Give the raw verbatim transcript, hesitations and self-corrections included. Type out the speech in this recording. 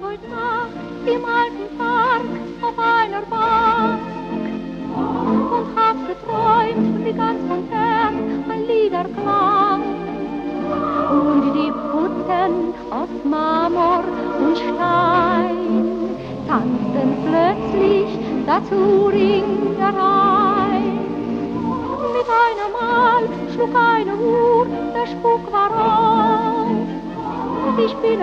heut Nacht im alten Park auf einer Bank und hab geträumt, wie ganz von fern ein Liederklang. Und die Putten aus Marmor und Stein tanzten plötzlich dazu ringerein. Mit einem Mal schlug eine Uhr, der Spuk war auf. Ich bin